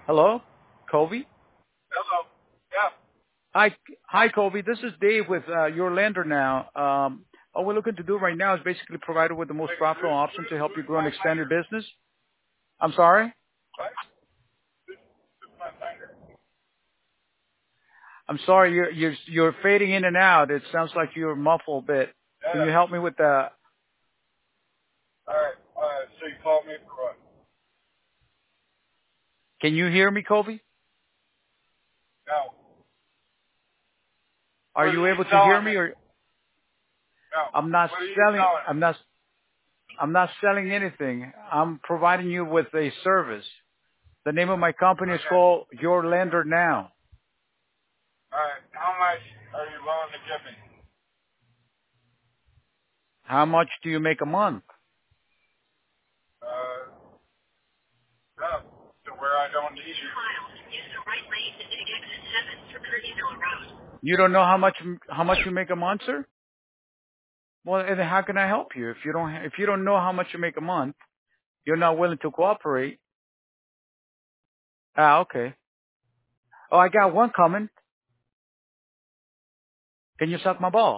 Hello, Kobe. Hello. Yeah. Hi, hi, Kobe. This is Dave with your lender now. All we're looking to do right now is basically provide you with the most Wait, profitable option to help you who's grow and my expand your finder? business. I'm sorry. What? Who's my finder? I'm sorry. You're fading in and out. It sounds like you're muffled a bit. Can you Yeah. help me with the? All right. So you called me for what? Can you hear me, Kobe? No. Are What are you you able to hear selling me? me? Or No. I'm not What are you selling. selling? I'm not selling anything. I'm providing you with a service. The name of my company is Okay. called Your Lender Now. All right. How much are you willing to give me? How much do you make a month? Uh, no. To where I don't need you. You don't know how much you make a month, sir? Well, and how can I help you if you don't know how much you make a month? You're not willing to cooperate. Ah, okay. Oh, I got one coming. Can you suck my ball?